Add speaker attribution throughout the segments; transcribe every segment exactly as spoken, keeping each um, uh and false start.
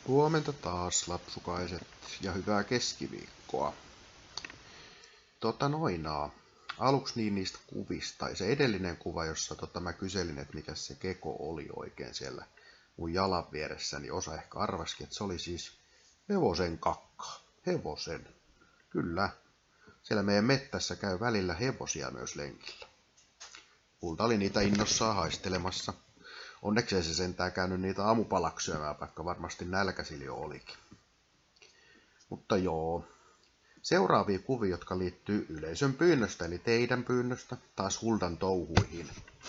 Speaker 1: Huomenta taas, lapsukaiset, ja hyvää keskiviikkoa. Tota noinaa. Aluksi niin niistä kuvista, tai se edellinen kuva, jossa tota mä kyselin, että mikä se keko oli oikein siellä mun jalan vieressä, niin osa ehkä arvasikin, että se oli siis hevosen kakka. Hevosen. Kyllä. Siellä meidän mettässä käy välillä hevosia myös lenkillä. Kulta oli niitä innossaan haistelemassa. Onneksi ei se sentään käynyt niitä aamupalaksi syömään, vaikka varmasti nälkäisillä jo olikin. Mutta joo. Seuraavia kuvia, jotka liittyy yleisön pyynnöstä, eli teidän pyynnöstä, taas Huldan touhuihin.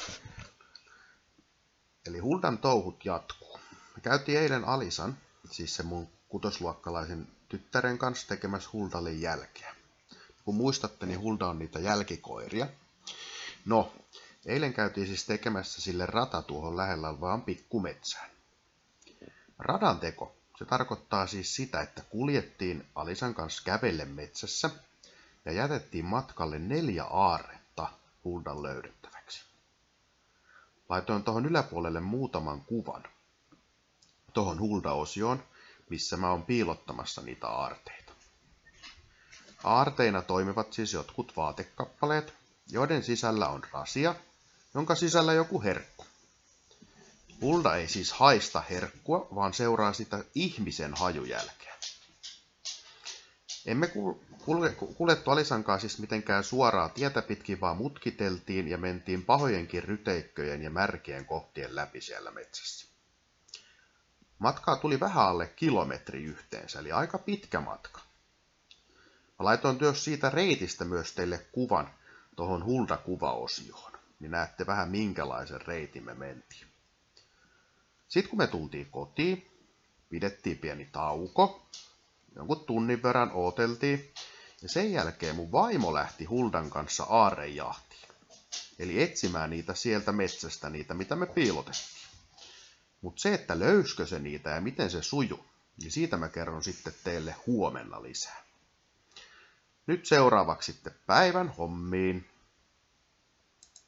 Speaker 1: Eli Huldan touhut jatkuu. Me käytiin eilen Alisan, siis se mun kutosluokkalaisen tyttären kanssa tekemässä Huldalle jälkeä. Kun muistatte, niin Hulda on niitä jälkikoiria. No, eilen käytiin siis tekemässä sille rata tuohon lähellä olevaan pikkumetsään. Radan teko, se tarkoittaa siis sitä, että kuljettiin Alisan kanssa kävellen metsässä ja jätettiin matkalle neljä aarretta Huldan löydettäväksi. Laitoin tuohon yläpuolelle muutaman kuvan tuohon Hulda-osioon, missä mä oon piilottamassa niitä aarteita. Aarteina toimivat siis jotkut vaatekappaleet, joiden sisällä on rasia, jonka sisällä joku herkku. Hulda ei siis haista herkkua, vaan seuraa sitä ihmisen hajujälkeä. Emme kuljettu Alisankaan siis mitenkään suoraa tietä pitkin, vaan mutkiteltiin ja mentiin pahojenkin ryteikköjen ja märkien kohtien läpi siellä metsässä. Matkaa tuli vähän alle kilometri yhteensä, eli aika pitkä matka. Mä laitoin myös siitä reitistä myös teille kuvan tuohon Hulda-kuvaosioon, niin näette vähän minkälaisen reitin me mentiin. Sitten kun me tultiin kotiin, pidettiin pieni tauko, jonkun tunnin verran ooteltiin, ja sen jälkeen mun vaimo lähti Huldan kanssa aarrejahtiin. Eli etsimään niitä sieltä metsästä, niitä mitä me piilotettiin. Mutta se, että löyskö se niitä ja miten se sujuu, niin siitä mä kerron sitten teille huomenna lisää. Nyt seuraavaksi sitten päivän hommiin.